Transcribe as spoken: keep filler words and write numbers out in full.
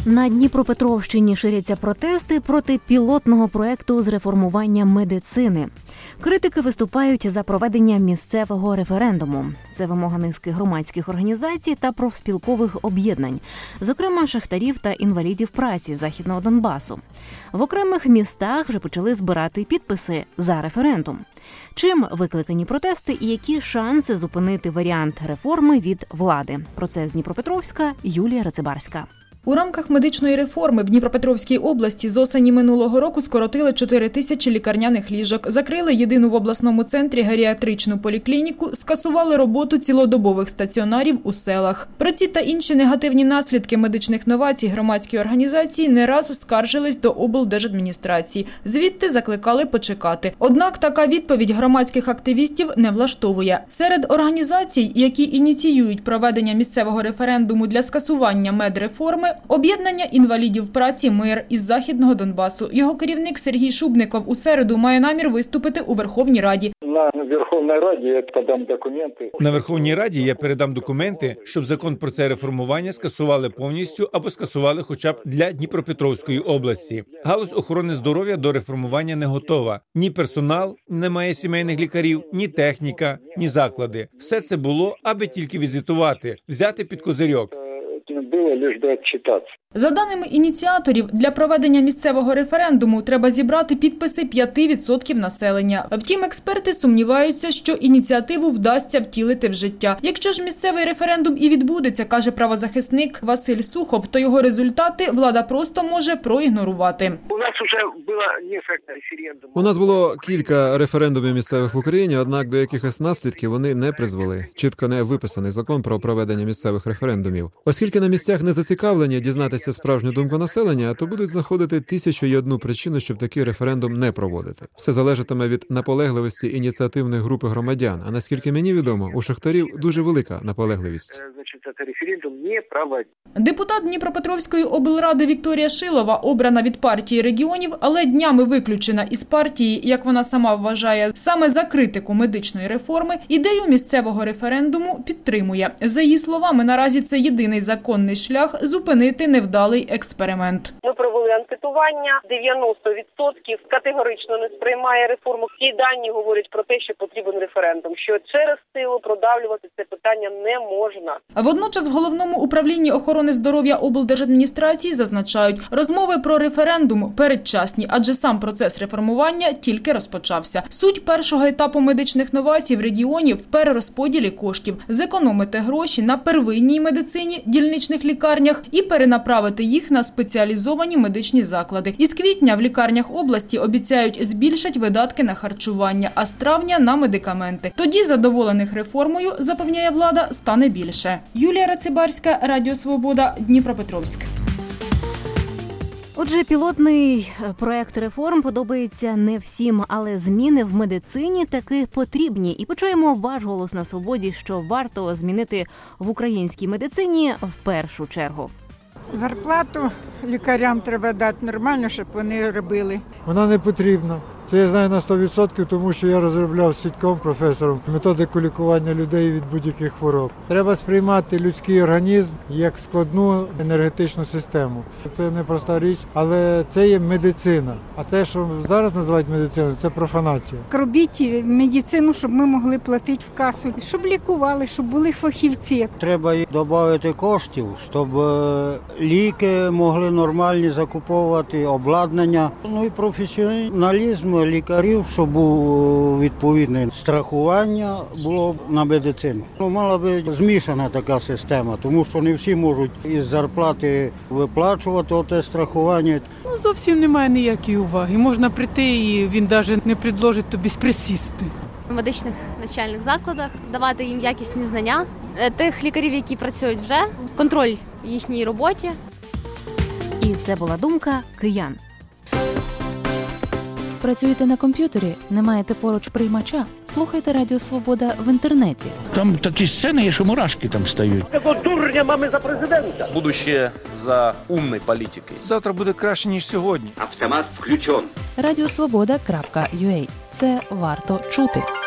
На Дніпропетровщині ширяться протести проти пілотного проекту з реформування медицини. Критики виступають за проведення місцевого референдуму. Це вимога низки громадських організацій та профспілкових об'єднань, зокрема шахтарів та інвалідів праці Західного Донбасу. В окремих містах вже почали збирати підписи за референдум. Чим викликані протести і які шанси зупинити варіант реформи від влади? Про це з Дніпропетровська Юлія Рацибарська. У рамках медичної реформи в Дніпропетровській області з осені минулого року скоротили чотири тисячі лікарняних ліжок, закрили єдину в обласному центрі геріатричну поліклініку, скасували роботу цілодобових стаціонарів у селах. Про ці та інші негативні наслідки медичних новацій громадські організації не раз скаржились до облдержадміністрації. Звідти закликали почекати. Однак така відповідь громадських активістів не влаштовує. Серед організацій, які ініціюють проведення місцевого референдуму для скасування медреформи, об'єднання інвалідів праці «Мир» із Західного Донбасу. Його керівник Сергій Шубников у середу має намір виступити у Верховній Раді. На Верховній Раді я подам документи. На Верховній Раді я передам документи, щоб закон про це реформування скасували повністю або скасували хоча б для Дніпропетровської області. Галузь охорони здоров'я до реформування не готова. Ні персонал, немає сімейних лікарів, ні техніка, ні заклади. Все це було, аби тільки візитувати, взяти під козирьок. Було лише відчитатися. За даними ініціаторів, для проведення місцевого референдуму треба зібрати підписи п'ять відсотків населення. Втім, експерти сумніваються, що ініціативу вдасться втілити в життя. Якщо ж місцевий референдум і відбудеться, каже правозахисник Василь Сухов, то його результати влада просто може проігнорувати. У нас вже було кілька референдумів. У нас було кілька референдумів місцевих в Україні, однак до якихось наслідків вони не призвели. Чітко не виписаний закон про проведення місцевих референдумів. Оскільки на місцях не зацікавлені дізнатися справжню думку населення, то будуть знаходити тисячу і одну причину, щоб такий референдум не проводити. Все залежатиме від наполегливості ініціативної групи громадян. А наскільки мені відомо, у шахтарів дуже велика наполегливість. Депутат Дніпропетровської облради Вікторія Шилова обрана від партії регіонів, але днями виключена із партії, як вона сама вважає, саме за критику медичної реформи, ідею місцевого референдуму підтримує. За її словами, наразі це єдиний законний шлях зупинити невдалий експеримент. Ми провели анкетування, дев'яносто відсотків категорично не сприймає реформу. Всі дані говорять про те, що потрібен референдум, що через силу продавлювати це питання не можна. Водночас в Головному управлінні охорони здоров'я облдержадміністрації зазначають, розмови про референдум передчасні, адже сам процес реформування тільки розпочався. Суть першого етапу медичних новацій в регіоні в перерозподілі коштів – зекономити гроші на первинній медицині, дільничних лікарнях і перенаправити їх на спеціалізовані медичні заклади. Із квітня в лікарнях області обіцяють збільшать видатки на харчування, а з травня – на медикаменти. Тоді задоволених реформою, запевняє влада, стане більше. Юлія Рацибарська, Радіо Свобода, Дніпропетровськ. Отже, пілотний проект реформ подобається не всім, але зміни в медицині таки потрібні. І почуємо ваш голос на свободі, що варто змінити в українській медицині в першу чергу. Зарплату лікарям треба дати нормально, щоб вони робили. Вона не потрібна. Це я знаю на сто відсотків, тому що я розробляв з Сідьком професором методику лікування людей від будь-яких хвороб. Треба сприймати людський організм як складну енергетичну систему. Це не проста річ, але це є медицина. А те, що зараз називають медициною, це профанація. Робіть медицину, щоб ми могли платити в касу, щоб лікували, щоб були фахівці. Треба додати коштів, щоб ліки могли нормальні закуповувати, обладнання, ну і професіоналізм лікарів, щоб було відповідне страхування було на медицину. Ну, мала би змішана така система, тому що не всі можуть із зарплати виплачувати оте страхування. Ну, зовсім немає ніякої уваги. Можна прийти і він навіть не предложить тобі присісти. В медичних навчальних закладах давати їм якісні знання, тих лікарів, які працюють вже, контроль їхній роботі. І це була думка киян. Працюєте на комп'ютері, не маєте поруч приймача? Слухайте Радіо Свобода в інтернеті. Там такі сцени є, що мурашки там стають. Такого дурня мами за президента. Будущее за умною політикою. Завтра буде краще, ніж сьогодні. Автомат включен. радіо свобода крапка ю а. Це варто чути.